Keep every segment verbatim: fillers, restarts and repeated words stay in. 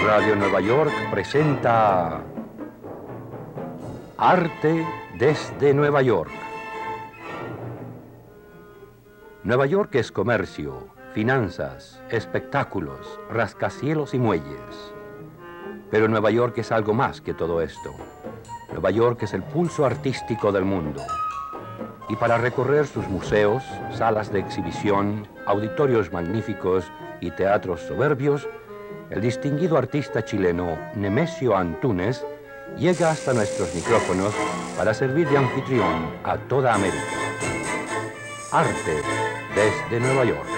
Radio Nueva York presenta Arte desde Nueva York. Nueva York es comercio, finanzas, espectáculos, rascacielos y muelles. Pero Nueva York es algo más que todo esto. Nueva York es el pulso artístico del mundo. Y para recorrer sus museos, salas de exhibición, auditorios magníficos y teatros soberbios, el distinguido artista chileno Nemesio Antúnez llega hasta nuestros micrófonos para servir de anfitrión a toda América. Arte desde Nueva York.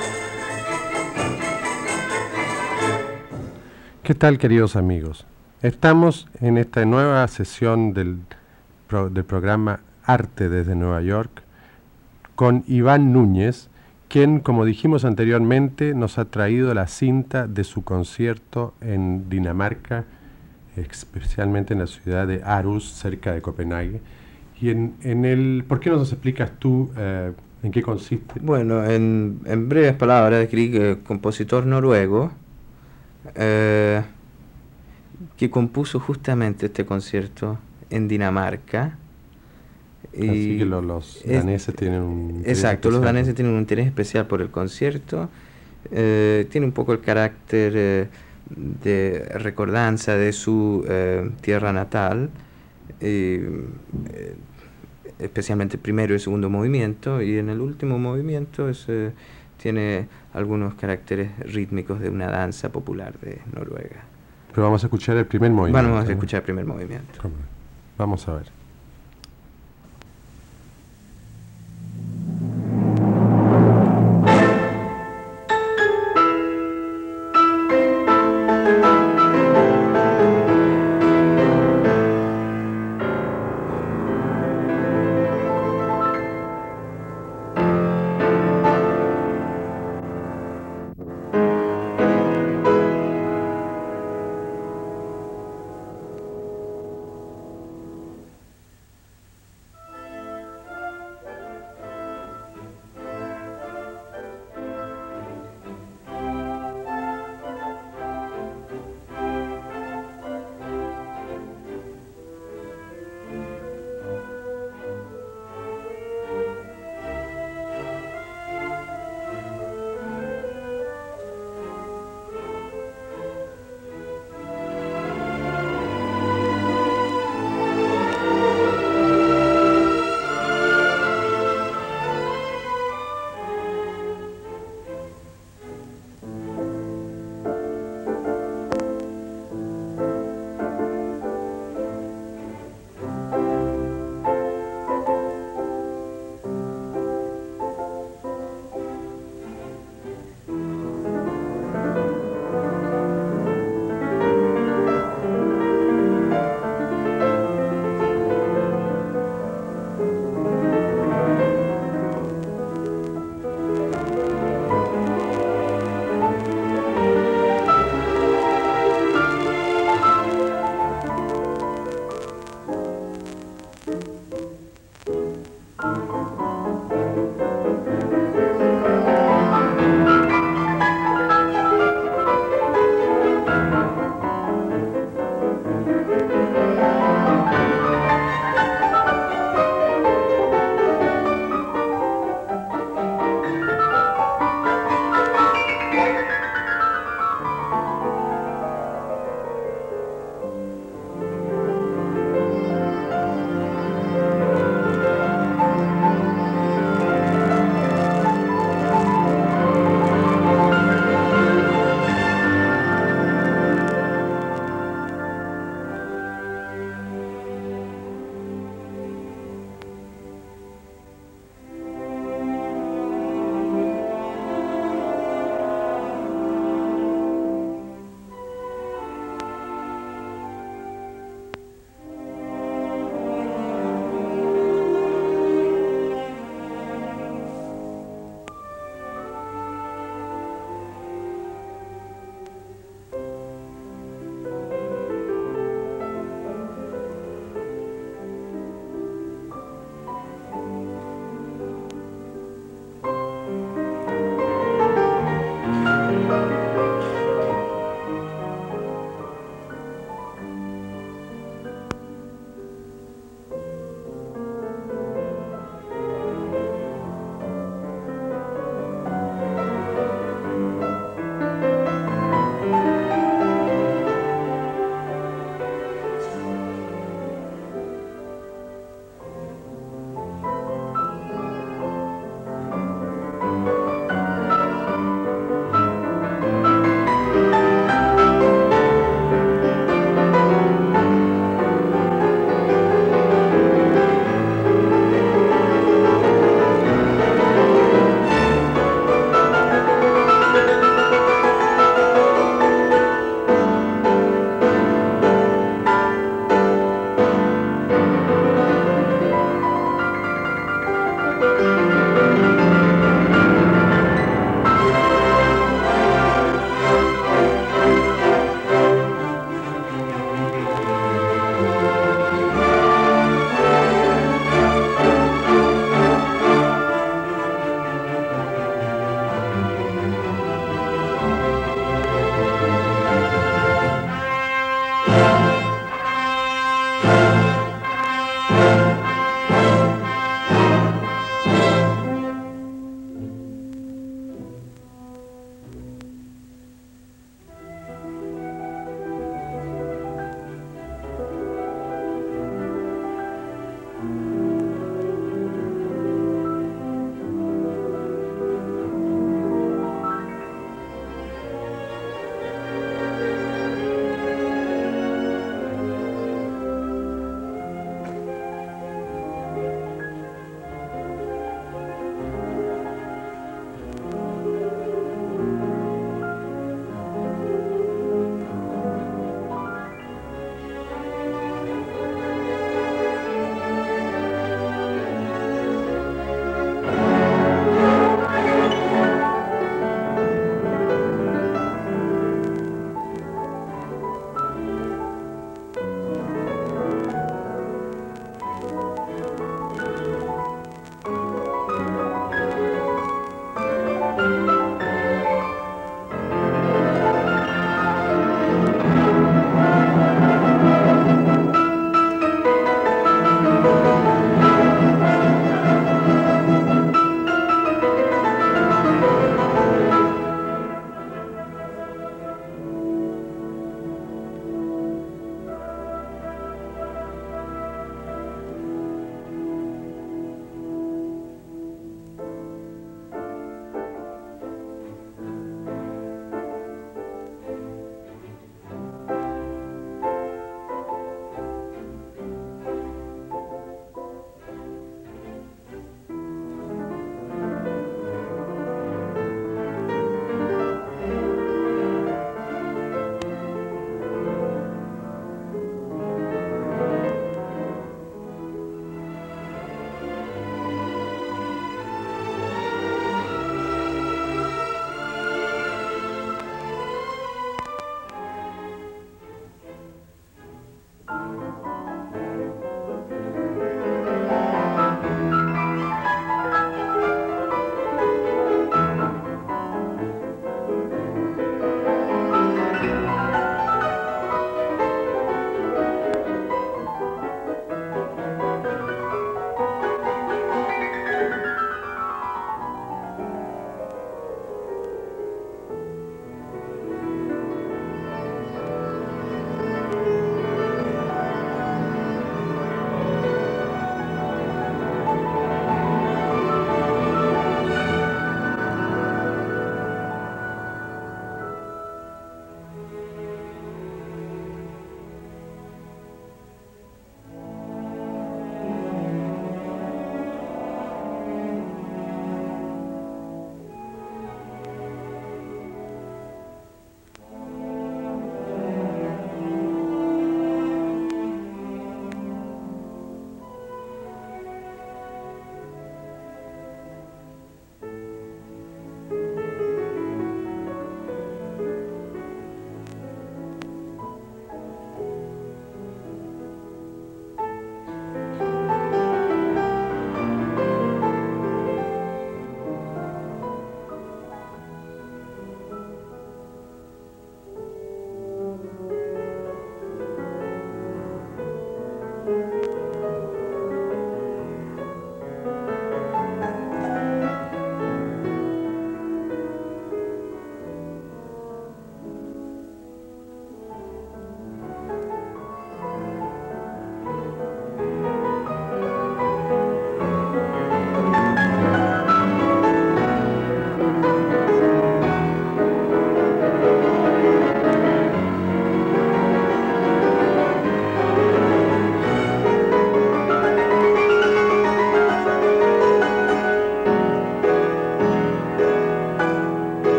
¿Qué tal, queridos amigos? Estamos en esta nueva sesión del, pro, del programa Arte desde Nueva York con Iván Núñez, quien, como dijimos anteriormente, nos ha traído la cinta de su concierto en Dinamarca, especialmente en la ciudad de Aarhus, cerca de Copenhague. Y en, en el, ¿por qué no nos explicas tú eh, en qué consiste? Bueno, en, en breves palabras, Grieg, compositor noruego, eh, que compuso justamente este concierto en Dinamarca. Y así que lo, los daneses es, tienen un exacto, los daneses tienen un interés especial por el concierto. Eh, tiene un poco el carácter eh, de recordanza de su eh, tierra natal, eh, eh, especialmente el primero y el segundo movimiento, y en el último movimiento es, eh, tiene algunos caracteres rítmicos de una danza popular de Noruega. Pero vamos a escuchar el primer movimiento. Vamos a escuchar el primer movimiento. ¿Cómo? Vamos a ver.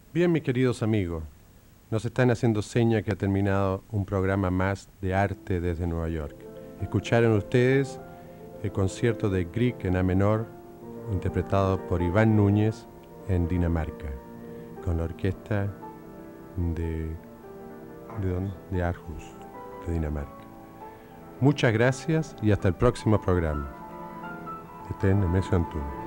Bien, mis queridos amigos, nos están haciendo seña que ha terminado un programa más de arte desde Nueva York. Escucharon ustedes el concierto de Grieg en A menor, interpretado por Iván Núñez en Dinamarca, con la orquesta de, de, dónde? de Aarhus, de Dinamarca. Muchas gracias y hasta el próximo programa. Estén en Nemesio Antunes.